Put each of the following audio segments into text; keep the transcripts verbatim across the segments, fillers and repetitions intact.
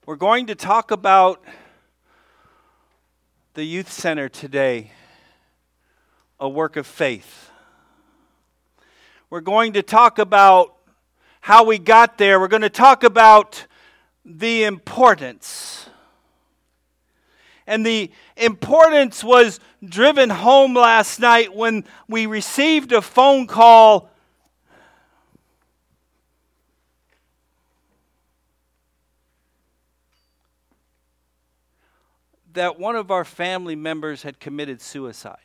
We're going to talk about the youth center today, a work of faith. We're going to talk about how we got there. We're going to talk about the importance. And the importance was driven home last night when we received a phone call that one of our family members had committed suicide.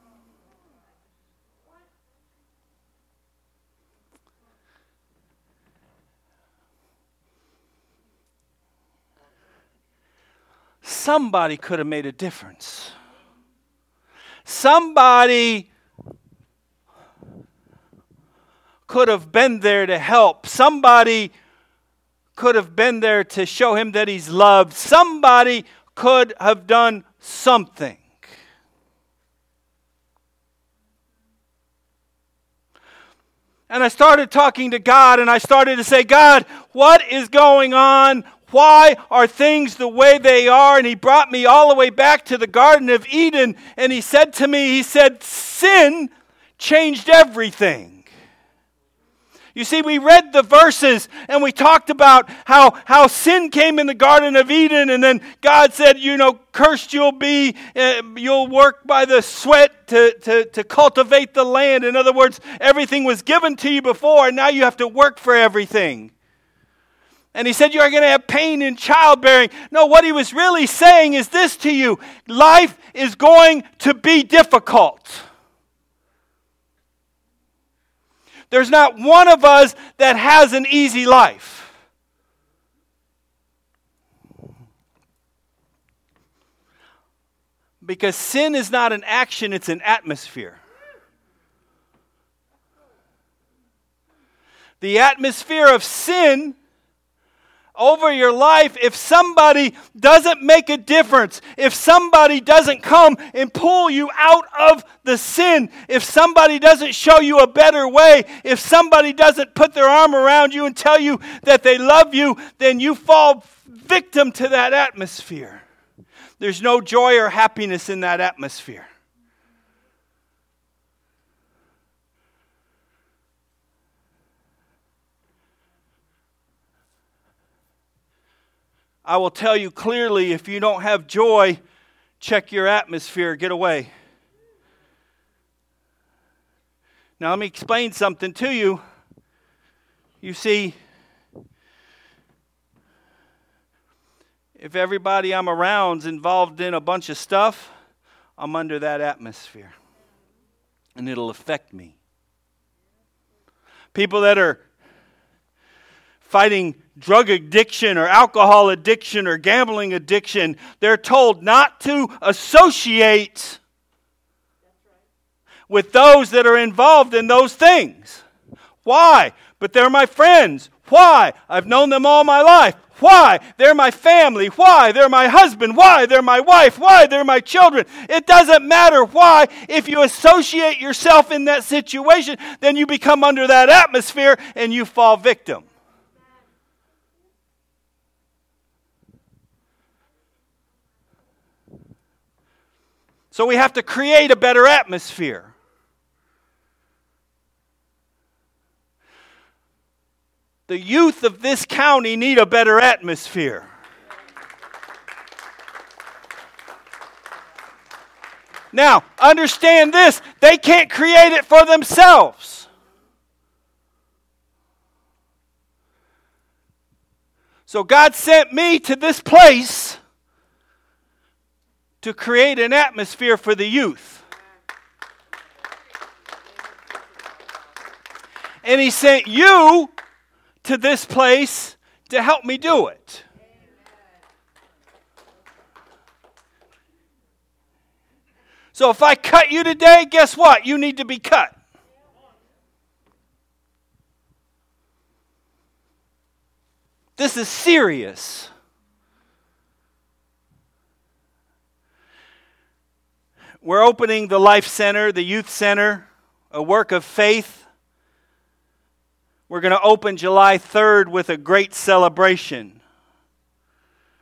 Somebody could have made a difference. Somebody could have been there to help. Somebody could have been there to show him that he's loved. Somebody could have done something. And I started talking to God, and I started to say, God, what is going on? Why are things the way they are? And He brought me all the way back to the Garden of Eden, and He said to me, He said, sin changed everything. You see, we read the verses and we talked about how, how sin came in the Garden of Eden, and then God said, you know, cursed you'll be, uh, you'll work by the sweat to, to, to cultivate the land. In other words, everything was given to you before, and now you have to work for everything. And He said, you're going to have pain in childbearing. No, what He was really saying is this to you: life is going to be difficult. There's not one of us that has an easy life. Because sin is not an action, it's an atmosphere. The atmosphere of sin over your life, if somebody doesn't make a difference, if somebody doesn't come and pull you out of the sin, if somebody doesn't show you a better way, if somebody doesn't put their arm around you and tell you that they love you, then you fall victim to that atmosphere. There's no joy or happiness in that atmosphere. I will tell you clearly, if you don't have joy, check your atmosphere, get away. Now let me explain something to you. You see, if everybody I'm around is involved in a bunch of stuff, I'm under that atmosphere. And it'll affect me. People that are fighting drug addiction or alcohol addiction or gambling addiction, they're told not to associate with those that are involved in those things. Why? But they're my friends. Why? I've known them all my life. Why? They're my family. Why? They're my husband. Why? They're my wife. Why? They're my children. It doesn't matter why. If you associate yourself in that situation, then you become under that atmosphere and you fall victim. So we have to create a better atmosphere. The youth of this county need a better atmosphere. Now, understand this, they can't create it for themselves. So God sent me to this place to create an atmosphere for the youth. And He sent you to this place to help me do it. So if I cut you today, guess what? You need to be cut. This is serious. We're opening the Life Center, the Youth Center, a work of faith. We're going to open July third with a great celebration.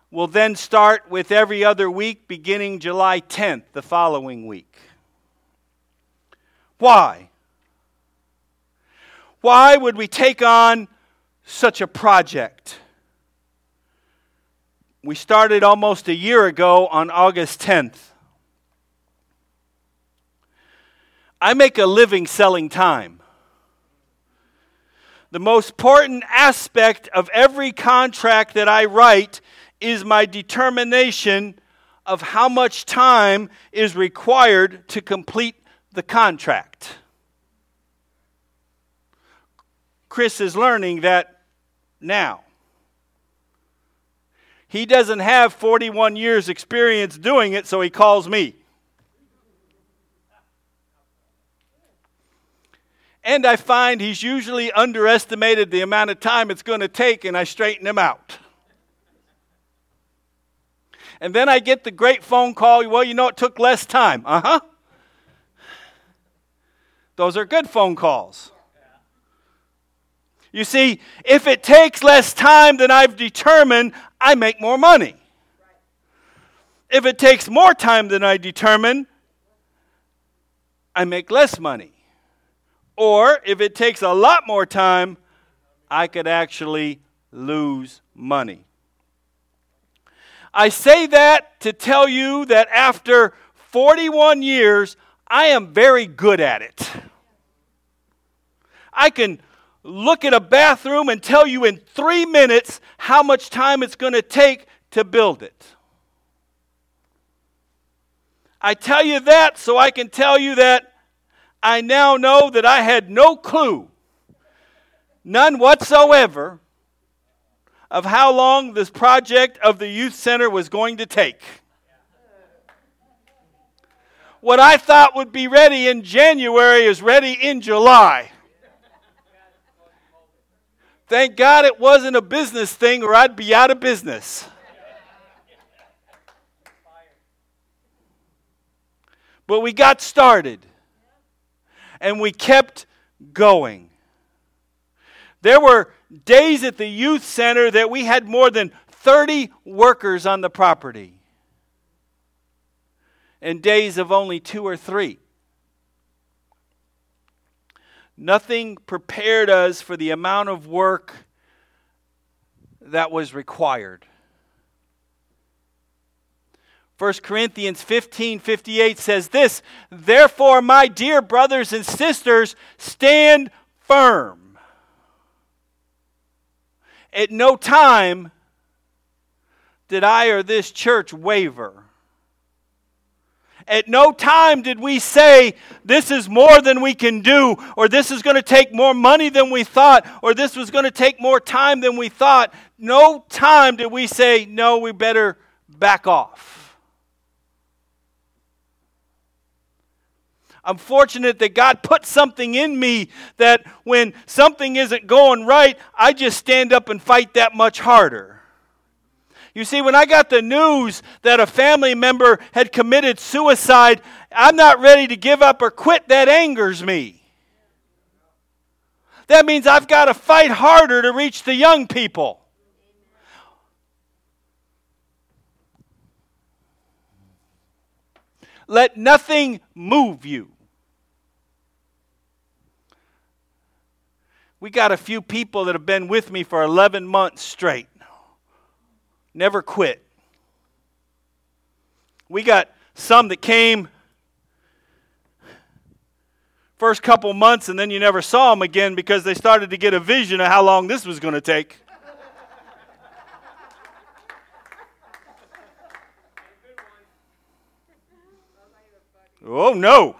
will then start with every other week beginning July tenth, the following week. Why? Why would we take on such a project? We started almost a year ago on August tenth. I make a living selling time. The most important aspect of every contract that I write is my determination of how much time is required to complete the contract. Chris is learning that now. He doesn't have forty-one years experience doing it, so he calls me. And I find he's usually underestimated the amount of time it's going to take, and I straighten him out. And then I get the great phone call, well, you know, it took less time. Uh-huh. Those are good phone calls. You see, if it takes less time than I've determined, I make more money. If it takes more time than I determine, I make less money. Or if it takes a lot more time, I could actually lose money. I say that to tell you that after forty-one years, I am very good at it. I can look at a bathroom and tell you in three minutes how much time it's going to take to build it. I tell you that so I can tell you that I now know that I had no clue, none whatsoever, of how long this project of the youth center was going to take. What I thought would be ready in January is ready in July. Thank God it wasn't a business thing or I'd be out of business. But we got started. And we kept going. There were days at the youth center that we had more than thirty workers on the property. And days of only two or three. Nothing prepared us for the amount of work that was required. First Corinthians fifteen fifty-eight says this, therefore, my dear brothers and sisters, stand firm. At no time did I or this church waver. At no time did we say, this is more than we can do, or this is going to take more money than we thought, or this was going to take more time than we thought. No time did we say, no, we better back off. I'm fortunate that God put something in me that when something isn't going right, I just stand up and fight that much harder. You see, when I got the news that a family member had committed suicide, I'm not ready to give up or quit. That angers me. That means I've got to fight harder to reach the young people. Let nothing move you. We got a few people that have been with me for eleven months straight. Never quit. We got some that came first couple months and then you never saw them again because they started to get a vision of how long this was going to take. Oh, no.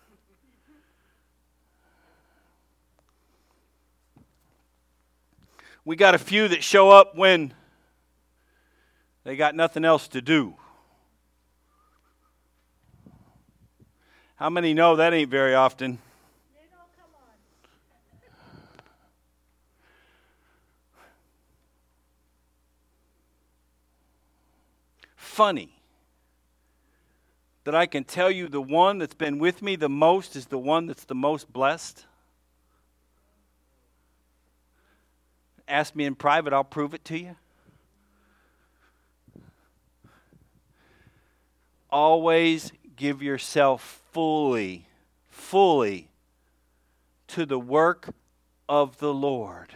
We got a few that show up when they got nothing else to do. How many know that ain't very often? Funny that I can tell you the one that's been with me the most is the one that's the most blessed. Ask me in private, I'll prove it to you. always give yourself fully, fully to the work of the Lord.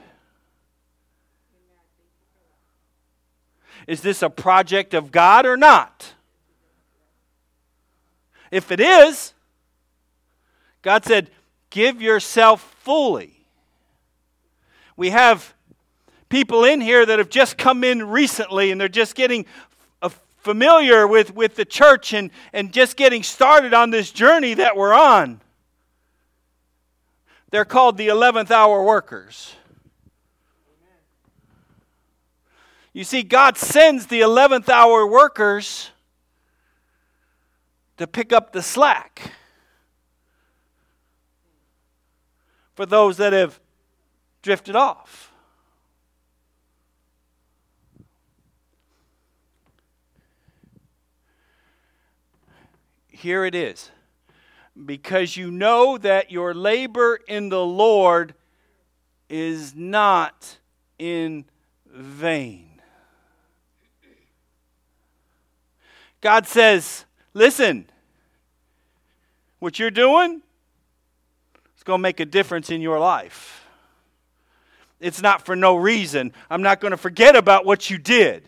Is this a project of God or not? If it is, God said, give yourself fully. We have people in here that have just come in recently and they're just getting familiar with, with the church and, and just getting started on this journey that we're on. They're called the eleventh hour workers. You see, God sends the eleventh hour workers to pick up the slack for those that have drifted off. Here it is. Because you know that your labor in the Lord is not in vain. God says, listen, what you're doing is going to make a difference in your life. It's not for no reason. I'm not going to forget about what you did.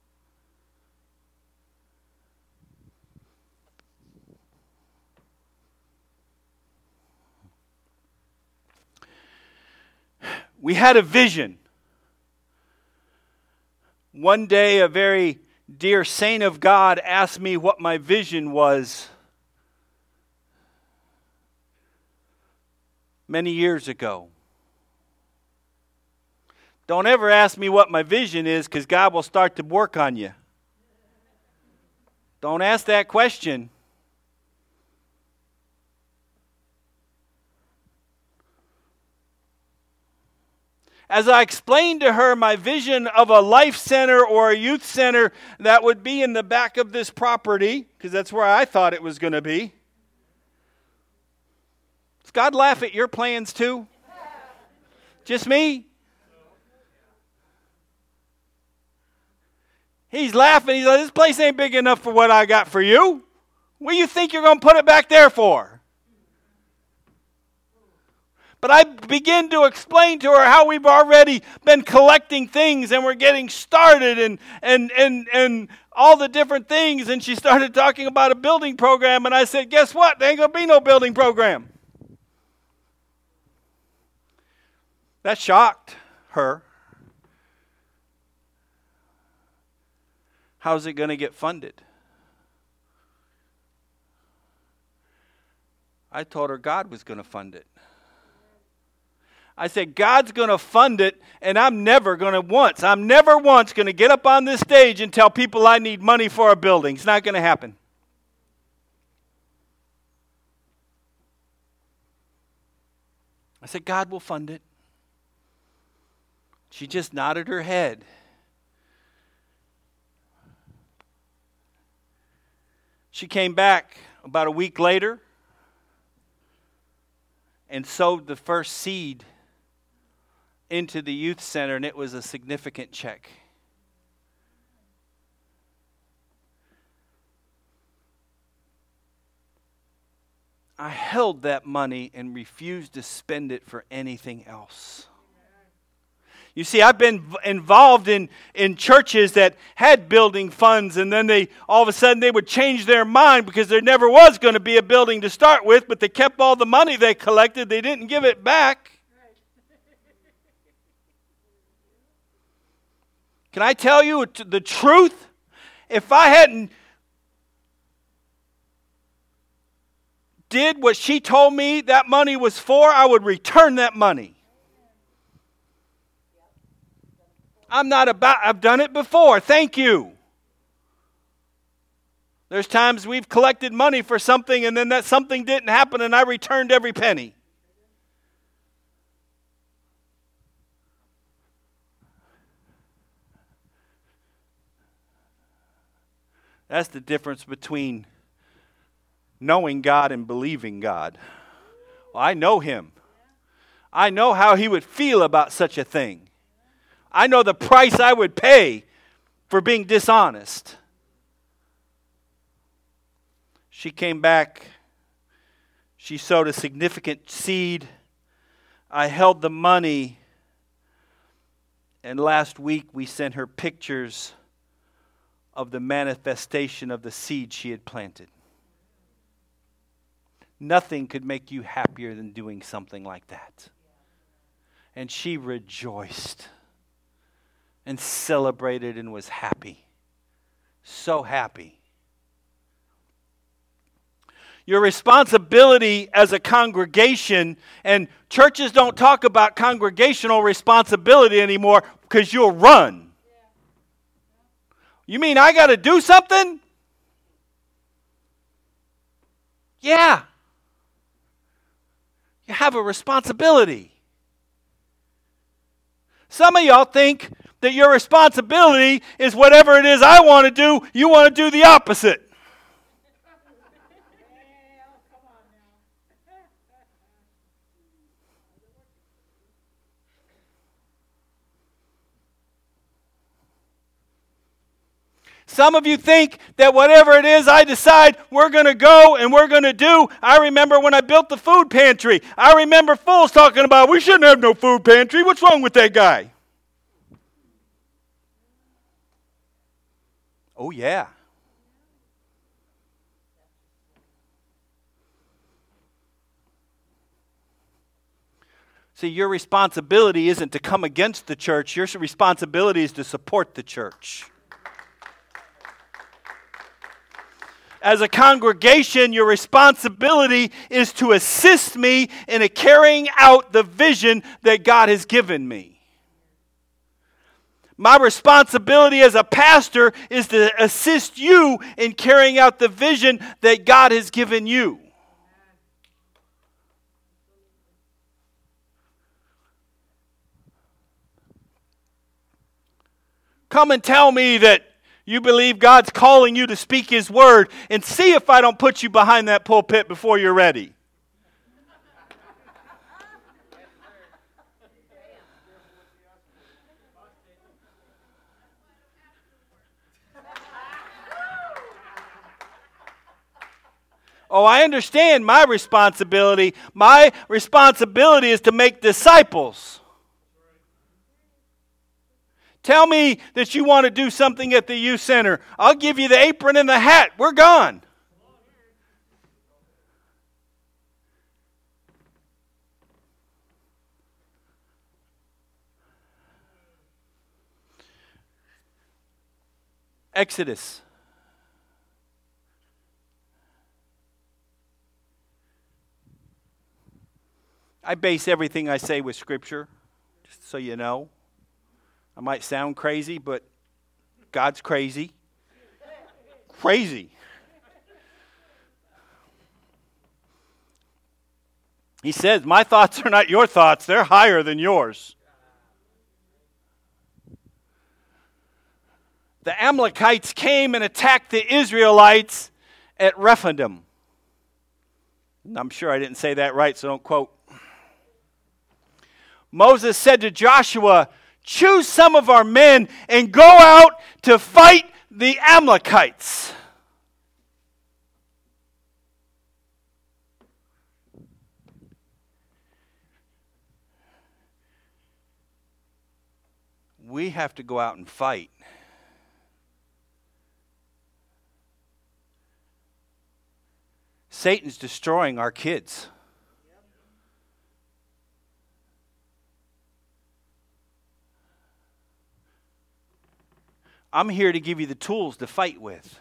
We had a vision. One day, a very dear saint of God asked me what my vision was many years ago. Don't ever ask me what my vision is, because God will start to work on you. Don't ask that question. As I explained to her my vision of a life center or a youth center that would be in the back of this property, because that's where I thought it was going to be. Does God laugh at your plans too? Just me? He's laughing. He's like, this place ain't big enough for what I got for you. What do you think you're going to put it back there for? But I begin to explain to her how we've already been collecting things and we're getting started and and and and all the different things. And she started talking about a building program. And I said, guess what? There ain't going to be no building program. That shocked her. How's it going to get funded? I told her God was going to fund it. I said, God's going to fund it, and I'm never going to once, I'm never once going to get up on this stage and tell people I need money for a building. It's not going to happen. I said, God will fund it. She just nodded her head. She came back about a week later and sowed the first seed into the youth center, and it was a significant check. I held that money and refused to spend it for anything else. You see, I've been involved in, in churches that had building funds, and then they all of a sudden they would change their mind because there never was going to be a building to start with, but they kept all the money they collected. They didn't give it back. Can I tell you the truth? If I hadn't did what she told me that money was for, I would return that money. I'm not about, I've done it before. Thank you. There's times we've collected money for something and then that something didn't happen and I returned every penny. That's the difference between knowing God and believing God. Well, I know Him. I know how He would feel about such a thing. I know the price I would pay for being dishonest. She came back. She sowed a significant seed. I held the money. And last week we sent her pictures of the manifestation of the seed she had planted. Nothing could make you happier than doing something like that. And she rejoiced and celebrated and was happy. So happy. Your responsibility as a congregation, and churches don't talk about congregational responsibility anymore because you'll run. You mean I got to do something? Yeah. You have a responsibility. Some of y'all think that your responsibility is whatever it is I want to do, you want to do the opposite. Some of you think that whatever it is I decide we're going to go and we're going to do. I remember when I built the food pantry. I remember fools talking about, we shouldn't have no food pantry. What's wrong with that guy? Oh, yeah. See, your responsibility isn't to come against the church. Your responsibility is to support the church. As a congregation, your responsibility is to assist me in a carrying out the vision that God has given me. My responsibility as a pastor is to assist you in carrying out the vision that God has given you. Come and tell me that you believe God's calling you to speak His word, and see if I don't put you behind that pulpit before you're ready. Oh, I understand my responsibility. My responsibility is to make disciples. Tell me that you want to do something at the youth center. I'll give you the apron and the hat. We're gone. Exodus. I base everything I say with Scripture, just so you know. I might sound crazy, but God's crazy. Crazy. He says, my thoughts are not your thoughts. They're higher than yours. The Amalekites came and attacked the Israelites at Rephidim. I'm sure I didn't say that right, so don't quote. Moses said to Joshua, choose some of our men and go out to fight the Amalekites. We have to go out and fight. Satan's destroying our kids. I'm here to give you the tools to fight with.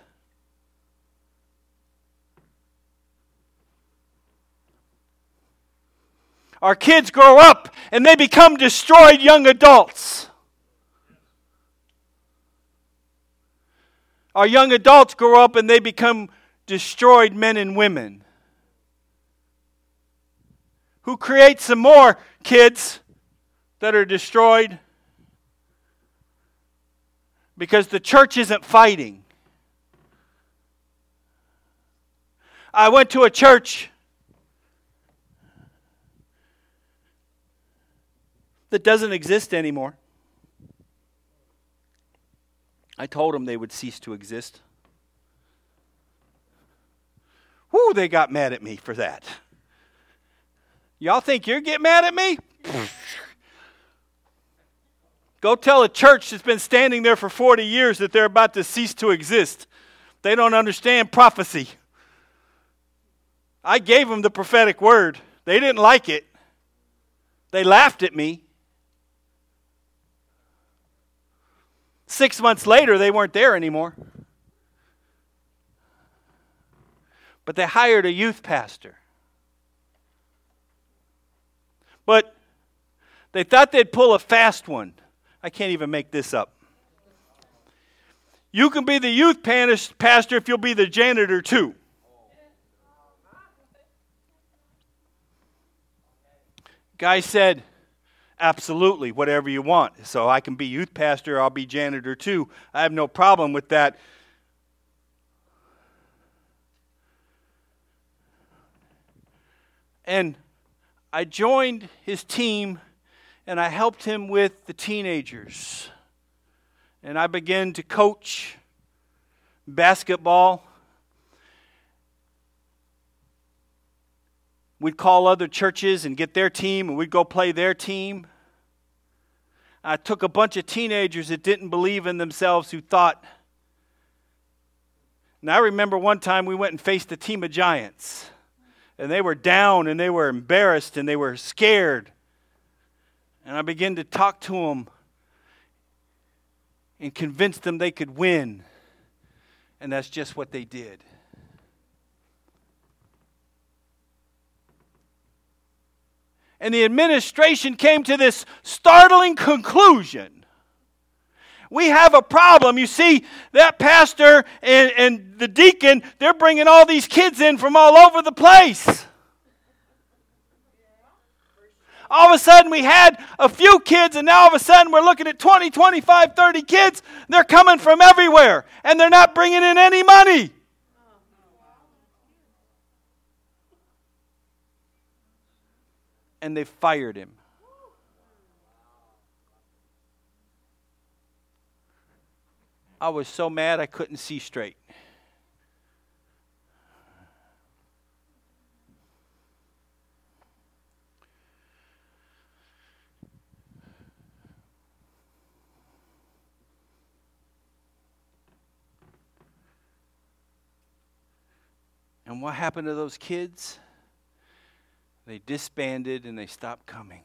Our kids grow up and they become destroyed young adults. Our young adults grow up and they become destroyed men and women. Who creates some more kids that are destroyed? Because the church isn't fighting. I went to a church that doesn't exist anymore. I told them they would cease to exist. Whoo, they got mad at me for that. Y'all think you're getting mad at me? Go tell a church that's been standing there for forty years that they're about to cease to exist. They don't understand prophecy. I gave them the prophetic word. They didn't like it. They laughed at me. Six months later, they weren't there anymore. But they hired a youth pastor. But they thought they'd pull a fast one. I can't even make this up. You can be the youth pastor if you'll be the janitor too. Guy said, absolutely, whatever you want. So I can be youth pastor, I'll be janitor too. I have no problem with that. And I joined his team and I helped him with the teenagers. And I began to coach basketball. We'd call other churches and get their team, and we'd go play their team. I took a bunch of teenagers that didn't believe in themselves who thought. And I remember one time we went and faced a team of giants. And they were down, and they were embarrassed, and they were scared. And I began to talk to them and convince them they could win. And that's just what they did. And the administration came to this startling conclusion. We have a problem. You see, that pastor and, and the deacon, they're bringing all these kids in from all over the place. All of a sudden we had a few kids, and now all of a sudden we're looking at twenty, twenty-five, thirty kids. They're coming from everywhere, and they're not bringing in any money. And they fired him. I was so mad I couldn't see straight. And what happened to those kids? They disbanded and they stopped coming.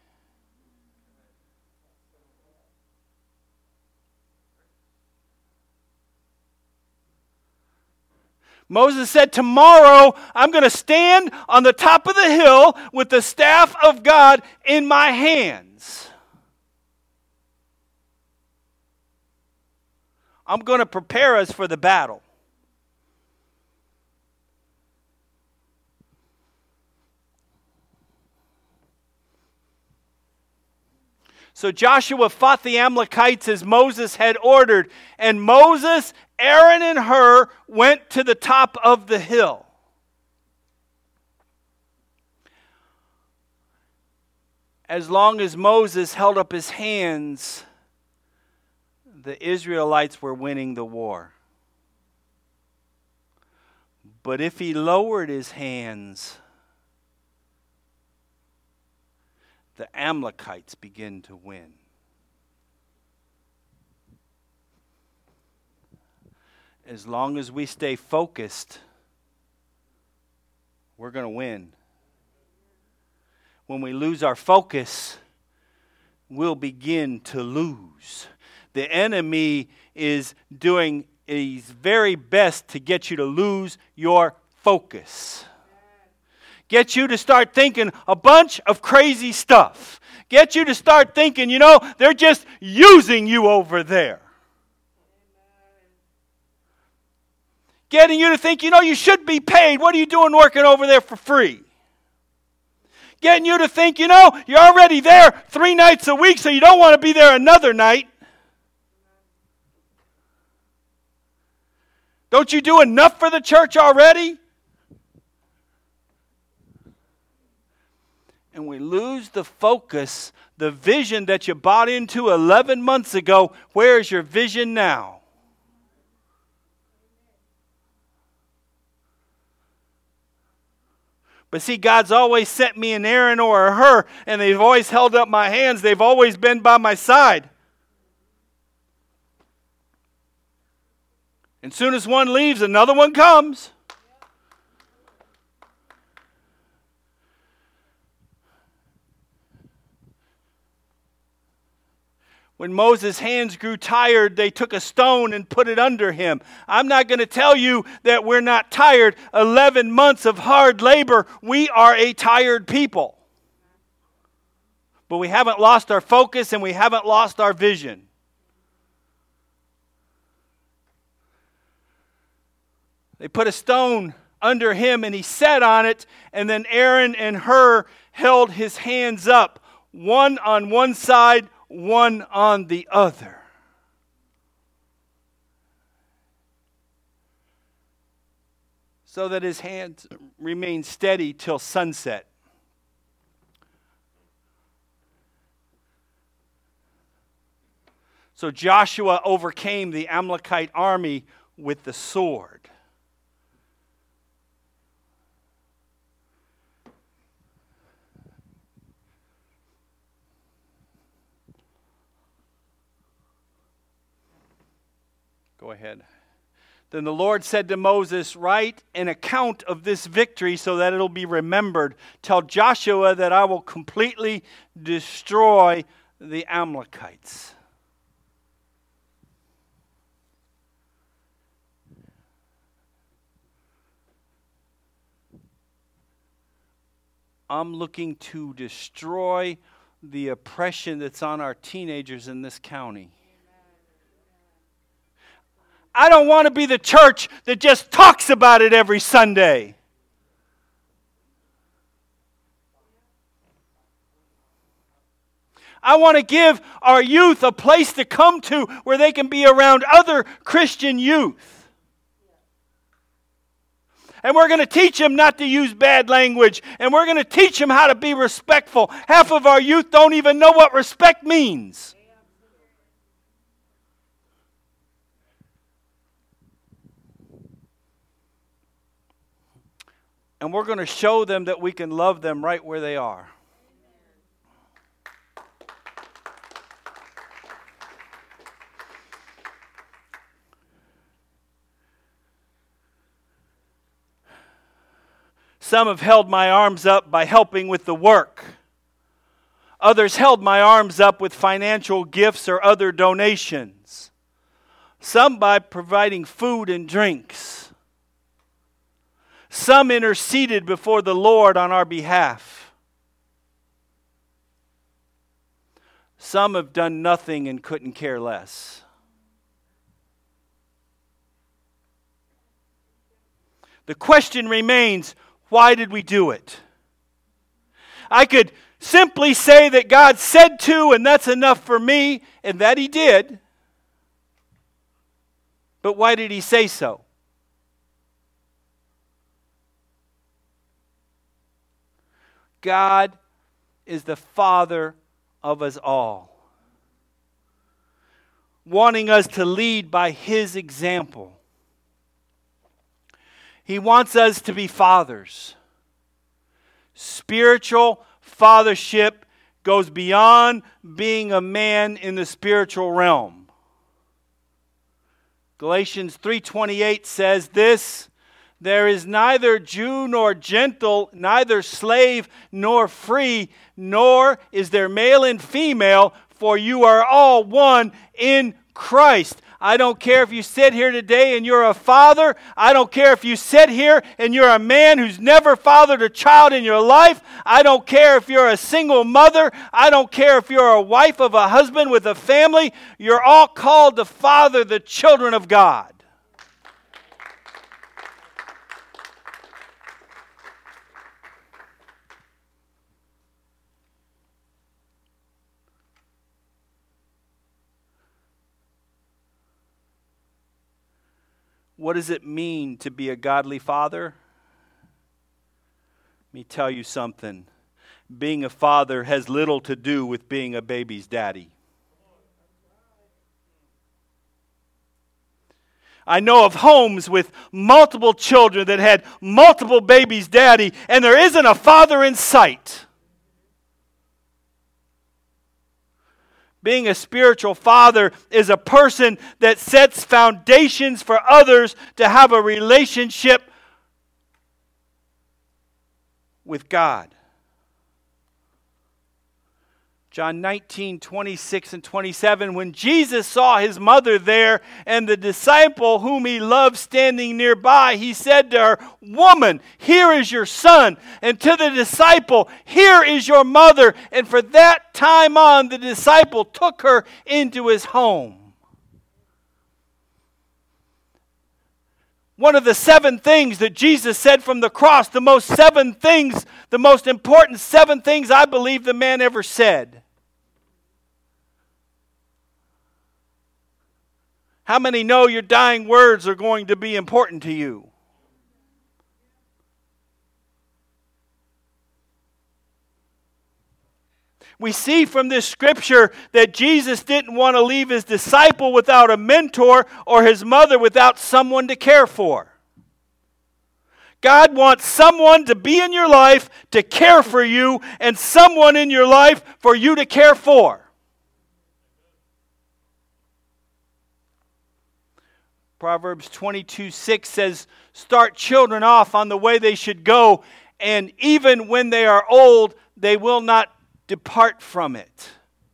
Moses said, tomorrow I'm going to stand on the top of the hill with the staff of God in my hands. I'm going to prepare us for the battle. So Joshua fought the Amalekites as Moses had ordered, and Moses, Aaron, and Hur went to the top of the hill. As long as Moses held up his hands, the Israelites were winning the war. But if he lowered his hands, the Amalekites begin to win. As long as we stay focused, we're going to win. When we lose our focus, we'll begin to lose. The enemy is doing his very best to get you to lose your focus. Get you to start thinking a bunch of crazy stuff. Get you to start thinking, you know, they're just using you over there. Getting you to think, you know, you should be paid. What are you doing working over there for free? Getting you to think, you know, you're already there three nights a week, so you don't want to be there another night. Don't you do enough for the church already? And we lose the focus, the vision that you bought into eleven months ago. Where is your vision now? But see, God's always sent me an Aaron or a Hur, and they've always held up my hands. They've always been by my side. And soon as one leaves, another one comes. When Moses' hands grew tired, they took a stone and put it under him. I'm not going to tell you that we're not tired. eleven months of hard labor, we are a tired people. But we haven't lost our focus and we haven't lost our vision. They put a stone under him and he sat on it, and then Aaron and Hur held his hands up, one on one side, one on the other. So that his hands remain steady till sunset. So Joshua overcame the Amalekite army with the sword. Go ahead. Then the Lord said to Moses, write an account of this victory so that it'll be remembered. Tell Joshua that I will completely destroy the Amalekites. I'm looking to destroy the oppression that's on our teenagers in this county. I don't want to be the church that just talks about it every Sunday. I want to give our youth a place to come to where they can be around other Christian youth. And we're going to teach them not to use bad language. And we're going to teach them how to be respectful. Half of our youth don't even know what respect means. And we're going to show them that we can love them right where they are. Some have held my arms up by helping with the work. Others held my arms up with financial gifts or other donations. Some by providing food and drinks. Some interceded before the Lord on our behalf. Some have done nothing and couldn't care less. The question remains, why did we do it? I could simply say that God said to, and that's enough for me, and that He did. But why did He say so? God is the Father of us all, wanting us to lead by His example. He wants us to be fathers. Spiritual fathership goes beyond being a man in the spiritual realm. Galatians three twenty-eight says this, there is neither Jew nor Gentile, neither slave nor free, nor is there male and female, for you are all one in Christ. I don't care if you sit here today and you're a father. I don't care if you sit here and you're a man who's never fathered a child in your life. I don't care if you're a single mother. I don't care if you're a wife of a husband with a family. You're all called to father the children of God. What does it mean to be a godly father? Let me tell you something. Being a father has little to do with being a baby's daddy. I know of homes with multiple children that had multiple babies' daddy, and there isn't a father in sight. Being a spiritual father is a person that sets foundations for others to have a relationship with God. John nineteen, twenty-six and twenty-seven, when Jesus saw his mother there and the disciple whom he loved standing nearby, he said to her, "Woman, here is your son." And to the disciple, "Here is your mother." And from that time on, the disciple took her into his home. One of the seven things that Jesus said from the cross, the most seven things, the most important seven things I believe the man ever said. How many know your dying words are going to be important to you? We see from this scripture that Jesus didn't want to leave his disciple without a mentor or his mother without someone to care for. God wants someone to be in your life to care for you and someone in your life for you to care for. Proverbs twenty-two six says, "Start children off on the way they should go, and even when they are old, they will not depart from it."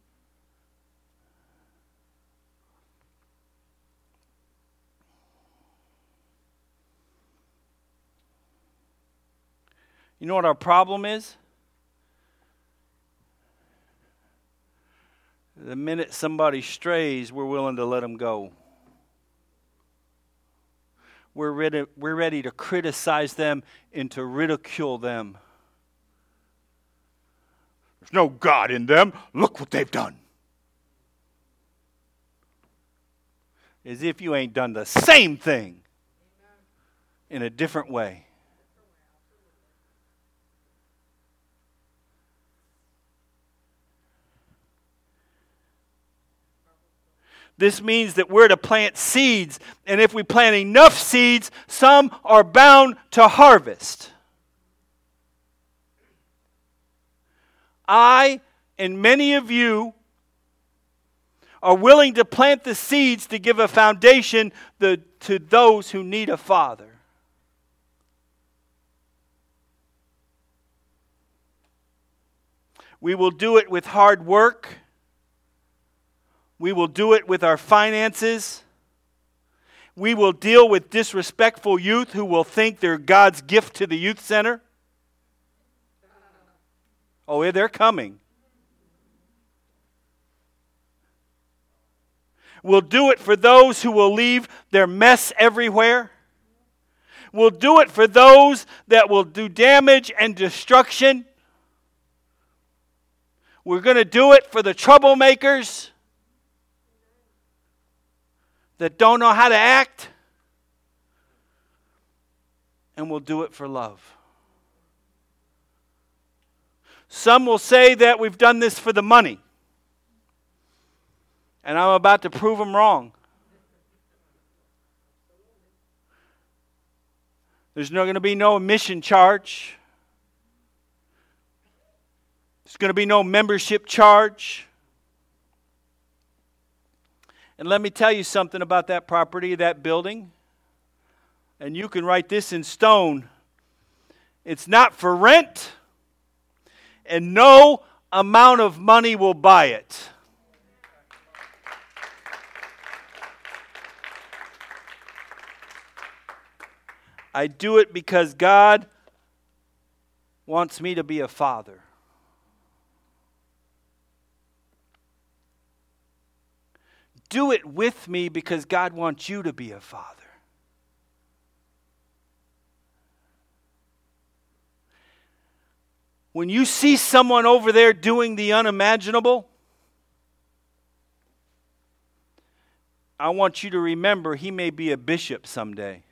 You know what our problem is? The minute somebody strays, we're willing to let them go. We're ready, we're ready to criticize them and to ridicule them. There's no God in them. Look what they've done. As if you ain't done the same thing in a different way. This means that we're to plant seeds, and if we plant enough seeds, some are bound to harvest. I and many of you are willing to plant the seeds to give a foundation the, to those who need a father. We will do it with hard work. We will do it with our finances. We will deal with disrespectful youth who will think they're God's gift to the youth center. Oh, yeah, they're coming. We'll do it for those who will leave their mess everywhere. We'll do it for those that will do damage and destruction. We're going to do it for the troublemakers that don't know how to act, and we'll do it for love. Some will say that we've done this for the money, and I'm about to prove them wrong. There's not going to be no admission charge. There's going to be no membership charge. And let me tell you something about that property, that building. And you can write this in stone. It's not for rent, and no amount of money will buy it. I do it because God wants me to be a father. Do it with me because God wants you to be a father. When you see someone over there doing the unimaginable, I want you to remember he may be a bishop someday.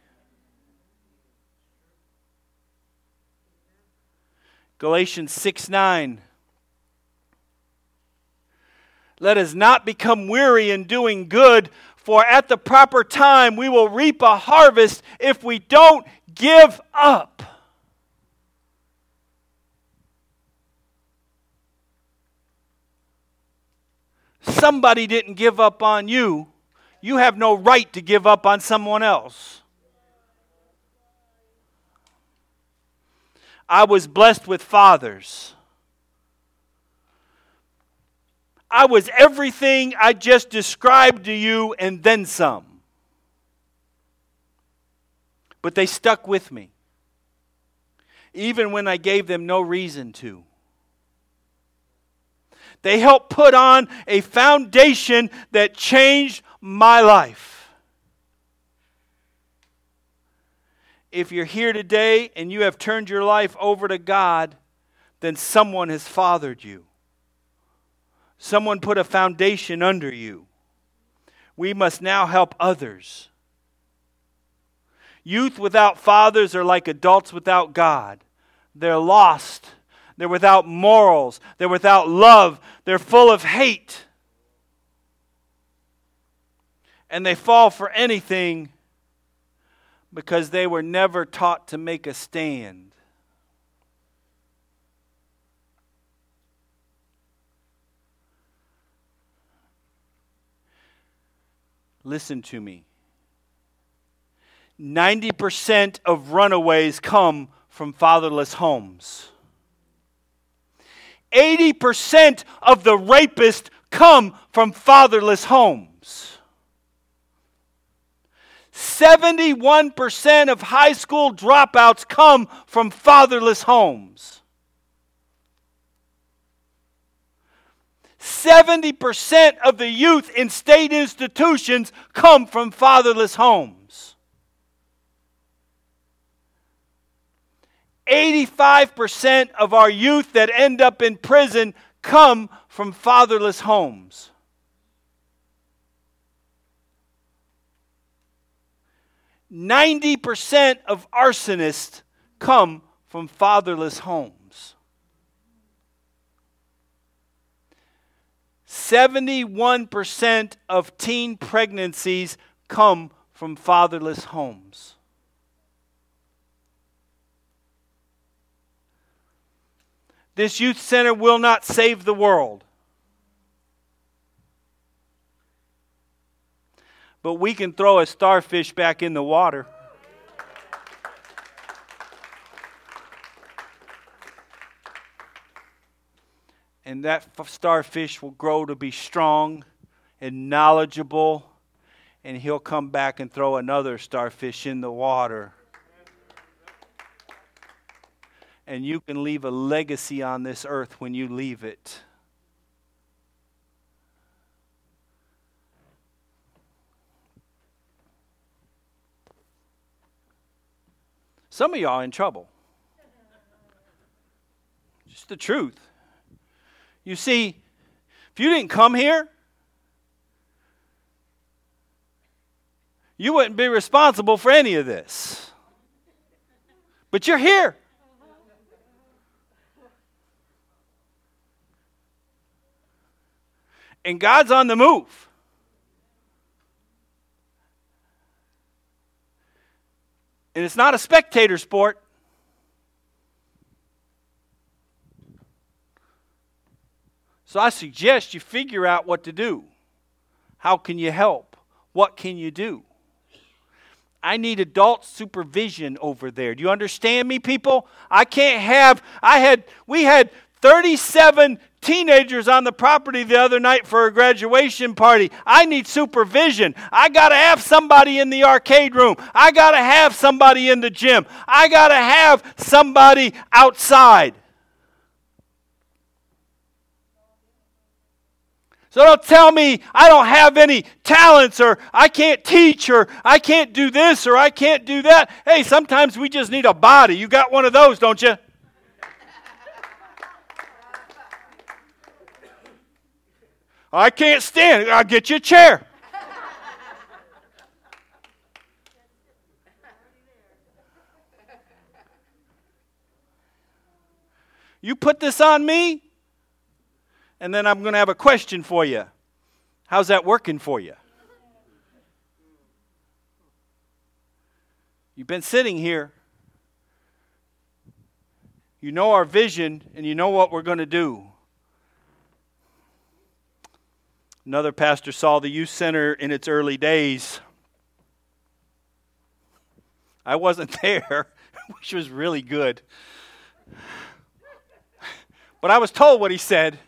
Galatians six nine. Let us not become weary in doing good, for at the proper time we will reap a harvest if we don't give up. Somebody didn't give up on you. You have no right to give up on someone else. I was blessed with fathers. I was everything I just described to you and then some. But they stuck with me, even when I gave them no reason to. They helped put on a foundation that changed my life. If you're here today and you have turned your life over to God, then someone has fathered you. Someone put a foundation under you. We must now help others. Youth without fathers are like adults without God. They're lost. They're without morals. They're without love. They're full of hate. And they fall for anything because they were never taught to make a stand. Listen to me. ninety percent of runaways come from fatherless homes. eighty percent of the rapists come from fatherless homes. seventy-one percent of high school dropouts come from fatherless homes. seventy percent of the youth in state institutions come from fatherless homes. eighty-five percent of our youth that end up in prison come from fatherless homes. ninety percent of arsonists come from fatherless homes. seventy-one percent of teen pregnancies come from fatherless homes. This youth center will not save the world. But we can throw a starfish back in the water. And that starfish will grow to be strong and knowledgeable. And he'll come back and throw another starfish in the water. And you can leave a legacy on this earth when you leave it. Some of y'all are in trouble. Just the truth. You see, if you didn't come here, you wouldn't be responsible for any of this. But you're here. And God's on the move. And it's not a spectator sport. So I suggest you figure out what to do. How can you help? What can you do? I need adult supervision over there. Do you understand me, people? I can't have, I had, we had thirty-seven teenagers on the property the other night for a graduation party. I need supervision. I got to have somebody in the arcade room. I got to have somebody in the gym. I got to have somebody outside. So don't tell me I don't have any talents, or I can't teach, or I can't do this, or I can't do that. Hey, sometimes we just need a body. You got one of those, don't you? I can't stand. I'll get you a chair. You put this on me, and then I'm going to have a question for you. How's that working for you? You've been sitting here. You know our vision, and you know what we're going to do. Another pastor saw the youth center in its early days. I wasn't there, which was really good. But I was told what he said.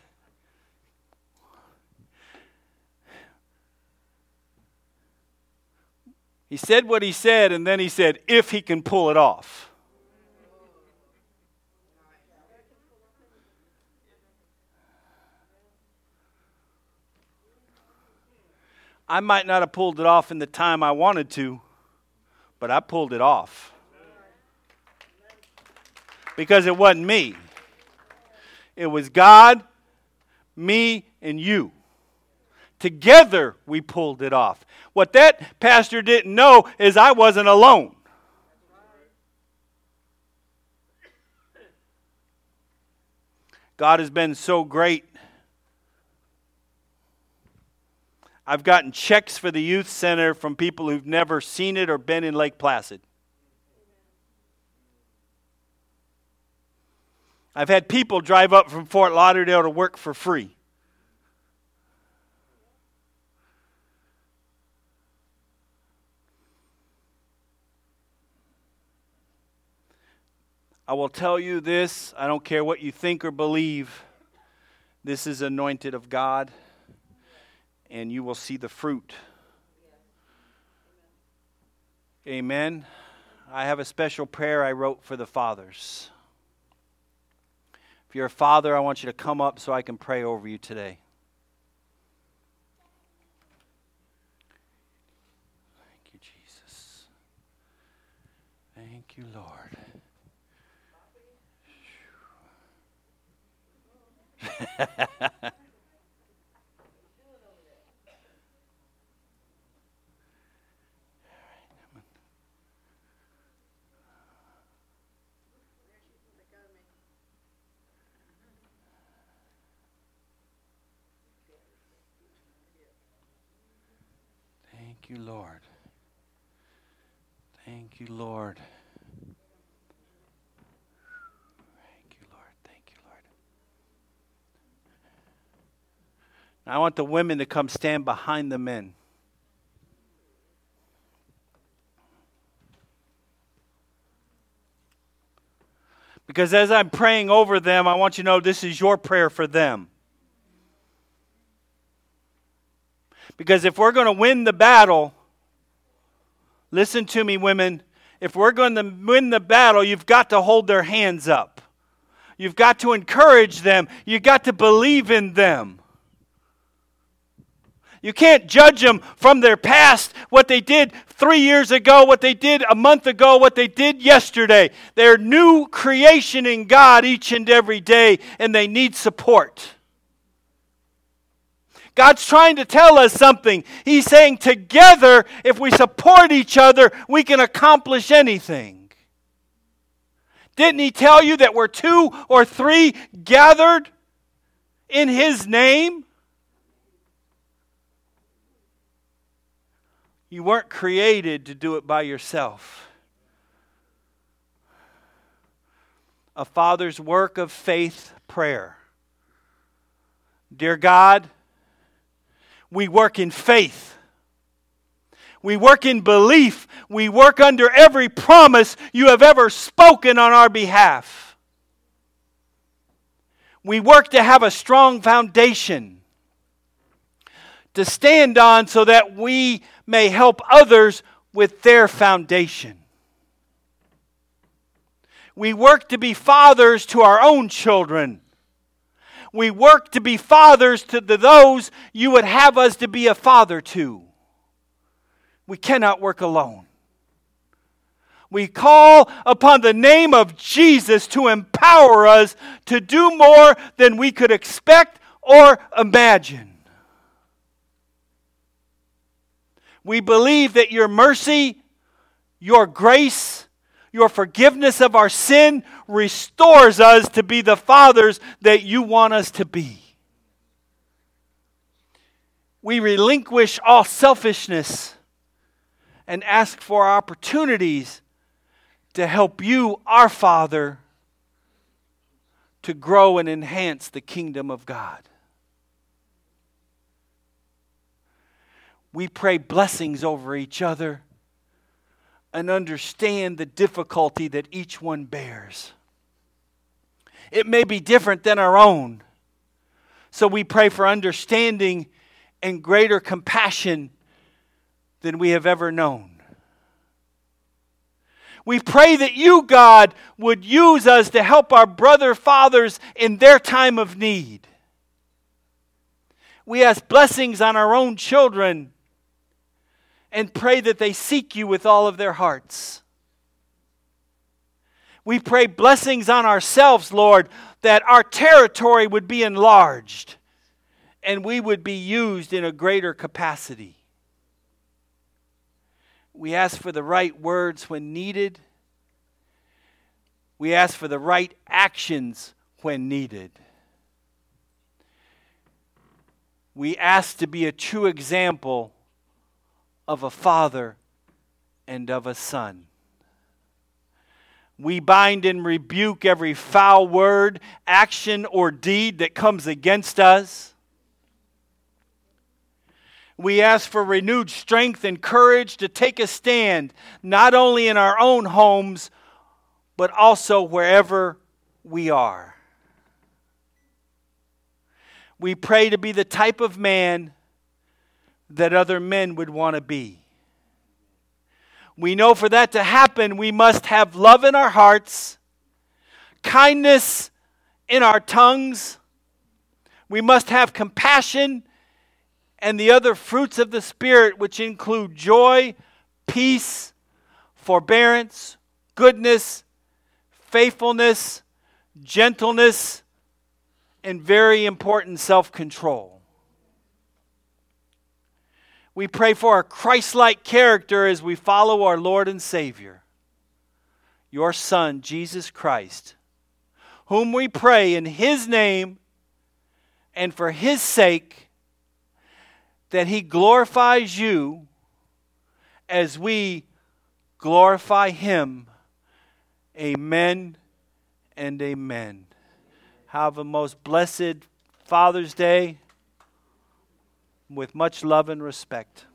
He said what he said, and then he said, if he can pull it off. I might not have pulled it off in the time I wanted to, but I pulled it off. Because it wasn't me. It was God, me, and you. Together we pulled it off. What that pastor didn't know is I wasn't alone. God has been so great. I've gotten checks for the youth center from people who've never seen it or been in Lake Placid. I've had people drive up from Fort Lauderdale to work for free. I will tell you this, I don't care what you think or believe, this is anointed of God, and you will see the fruit. Amen. I have a special prayer I wrote for the fathers. If you're a father, I want you to come up so I can pray over you today. Thank you, Jesus. Thank you, Lord. Thank you, Lord. Thank you, Lord. Thank you, Lord. Thank you, Lord. Now I want the women to come stand behind the men. Because as I'm praying over them, I want you to know this is your prayer for them. Because if we're going to win the battle, listen to me, women, if we're going to win the battle, you've got to hold their hands up. You've got to encourage them. You've got to believe in them. You can't judge them from their past, what they did three years ago, what they did a month ago, what they did yesterday. They're new creation in God each and every day, and they need support. God's trying to tell us something. He's saying together, if we support each other, we can accomplish anything. Didn't He tell you that we're two or three gathered in His name? You weren't created to do it by yourself. A father's work of faith prayer. Dear God, we work in faith. We work in belief. We work under every promise you have ever spoken on our behalf. We work to have a strong foundation to stand on so that we may help others with their foundation. We work to be fathers to our own children. We work to be fathers to the, those you would have us to be a father to. We cannot work alone. We call upon the name of Jesus to empower us to do more than we could expect or imagine. We believe that your mercy, your grace, your forgiveness of our sin restores us to be the fathers that you want us to be. We relinquish all selfishness and ask for opportunities to help you, our Father, to grow and enhance the kingdom of God. We pray blessings over each other and understand the difficulty that each one bears. It may be different than our own. So we pray for understanding and greater compassion than we have ever known. We pray that you, God, would use us to help our brother fathers in their time of need. We ask blessings on our own children and pray that they seek you with all of their hearts. We pray blessings on ourselves, Lord, that our territory would be enlarged and we would be used in a greater capacity. We ask for the right words when needed. We ask for the right actions when needed. We ask to be a true example of a father and of a son. We bind and rebuke every foul word, action, or deed that comes against us. We ask for renewed strength and courage to take a stand, not only in our own homes, but also wherever we are. We pray to be the type of man that other men would want to be. We know for that to happen, we must have love in our hearts, kindness in our tongues. We must have compassion and the other fruits of the Spirit, which include joy, peace, forbearance, goodness, faithfulness, gentleness, and very important, self-control. We pray for a Christ-like character as we follow our Lord and Savior, your Son, Jesus Christ, whom we pray in His name and for His sake that He glorifies you as we glorify Him. Amen and amen. Have a most blessed Father's Day with much love and respect.